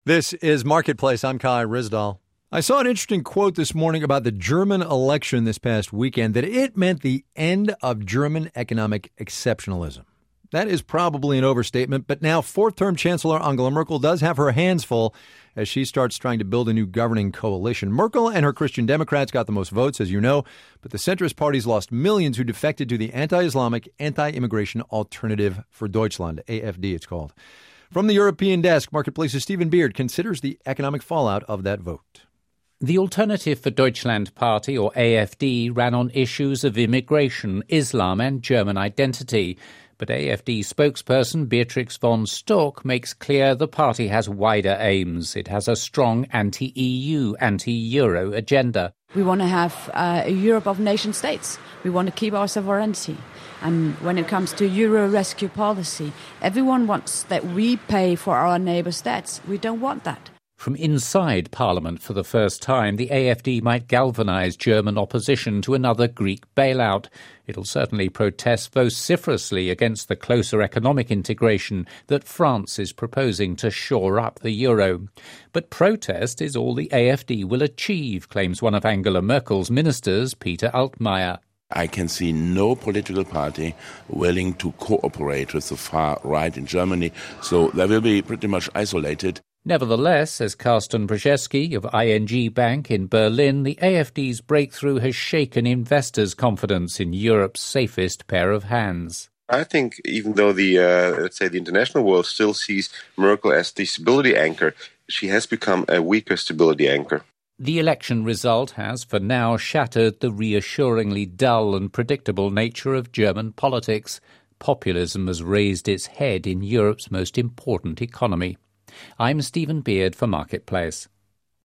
This is Marketplace. I'm Kai Ryssdal. I saw an interesting quote this morning about the German election this past weekend, that it meant the end of German economic exceptionalism. That is probably an overstatement, but now fourth-term Chancellor Angela Merkel does have her hands full as she starts trying to build a new governing coalition. Merkel and her Christian Democrats got the most votes, as you know, but the centrist parties lost millions who defected to the anti-Islamic, anti-immigration Alternative for Deutschland, AfD it's called. From the European desk, Marketplace's Stephen Beard considers the economic fallout of that vote. The Alternative for Deutschland party, or AfD, ran on issues of immigration, Islam and German identity. But AfD spokesperson Beatrix von Storck makes clear the party has wider aims. It has a strong anti-EU, anti-Euro agenda. We want to have a Europe of nation states. We want to keep our sovereignty. And when it comes to Euro rescue policy, everyone wants that we pay for our neighbours' debts. We don't want that. From inside Parliament for the first time, the AfD might galvanise German opposition to another Greek bailout. It'll certainly protest vociferously against the closer economic integration that France is proposing to shore up the euro. But protest is all the AfD will achieve, claims one of Angela Merkel's ministers, Peter Altmaier. I can see no political party willing to cooperate with the far right in Germany, so they will be pretty much isolated. Nevertheless, says Carsten Brzezinski of ING Bank in Berlin, the AfD's breakthrough has shaken investors' confidence in Europe's safest pair of hands. I think even though the international world still sees Merkel as the stability anchor, she has become a weaker stability anchor. The election result has, for now, shattered the reassuringly dull and predictable nature of German politics. Populism has raised its head in Europe's most important economy. I'm Stephen Beard for Marketplace.